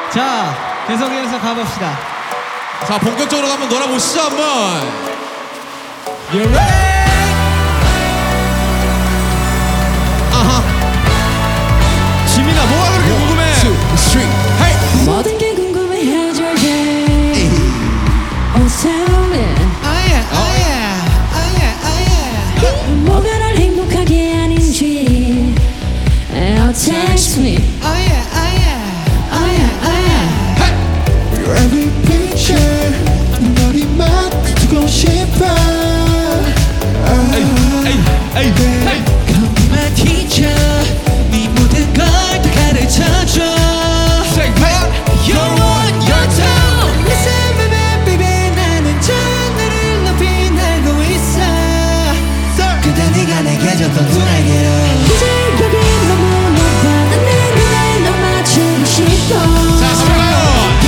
자, 계속해서 가봅시다. 자, 본격적으로 한번 놀아보시죠, 한번. You ready? 아하. 지민아, 뭐가 그렇게 궁금해? 1, 2, 3, 헤이. 모든 게 궁금해하죠, yeah. Oh, tell me. Oh yeah, oh yeah, oh yeah, oh yeah. 뭐가 날 행복하게 하는지. Oh, text me. Oh yeah, oh yeah, oh yeah, oh yeah. Your every picture 너리만 두고 싶어. 에이, 헤이. Come be my teacher. 네 모든 걸 다 가르쳐줘. Say what? You're one, you're two. Listen, baby, baby. 나는 전화를 높이 날고 있어. 그대 네가 내게 줬던 두 날개로. 이제 여기 너무 높아. 난 내 눈에 너 맞추고 싶어. 자, 스파이어.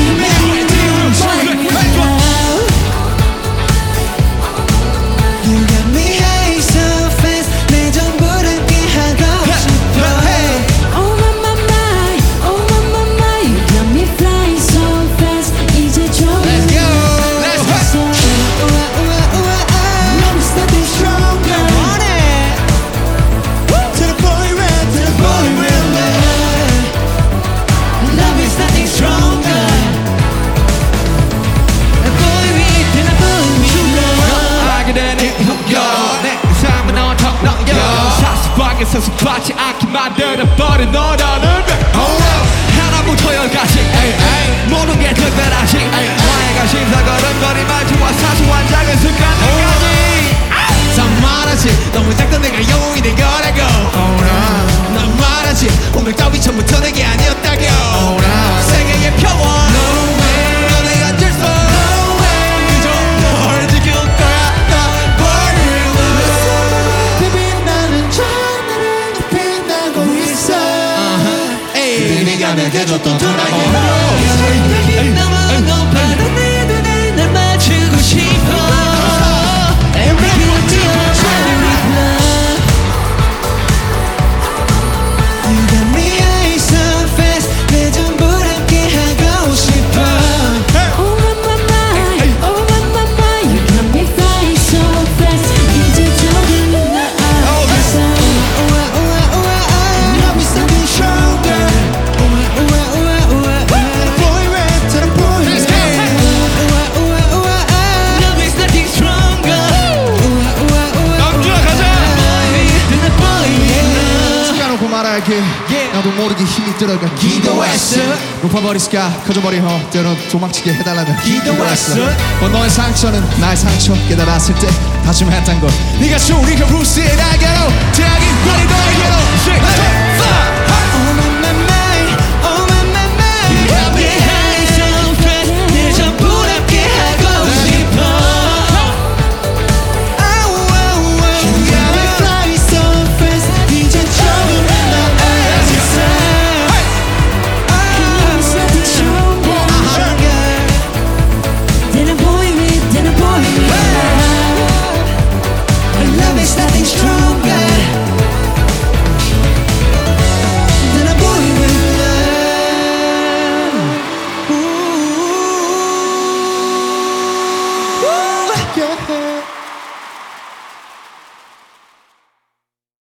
You got me high so fast. 내 전부를 함께 하고 싶어. Oh my my my, oh my my my, you got me flying so fast. 이제 조금 Let's go. Let's go. 우와 우와 우와 아. Love is nothing stronger. Want it. To the boy red, to the boy red. Love is nothing stronger. A boy with and a boy with. 하게 되는 흑여 내 삶은 어떡 너여 사수방에 서수받지 않게 만들어버린 너라는 하나부터 열까지 모든 게 특별하지 나의 관심사 걸음걸이 말투와 사소한 작은 습관들까지 다 말하지 너무 작던 내가 영웅이 된 거라고 난 말하지 운명 따위 처음부터 내게 아니었다고 세계의 평화 너네 어쩔 수 그저 널 지킬 거야 Baby 나는 전화를 높이 날고 있어. 그대 네가 내게 줬던 두 날개로 너무 높아 내 눈에 날 맞추고 싶어. Every beauty shining with love. You got me high so fast. 내 전부를 함께 하고 싶어. Oh my my my, oh my my my, you got me flying so fast. 이제 조금 나 알았어. 우와 우와 우와 아. Love is nothing stronger. 우와 우와 우와 우와. Boy red, to the boy red. 우와 우와 우와 아. Love is nothing stronger. 우와 우와 우와. 남주야 가자 Then a boy with love. 시간놓고 말할게. 나도 모르게 힘이 들어가 기도했어. 높아버리니까 커져버린 때론 도망치게 해달라며 기도했어. 너의 상처는 나의 상처 깨달았을 때 다짐했던 걸 네가 우리가 루스의 날개로 태양이 머리 너에게로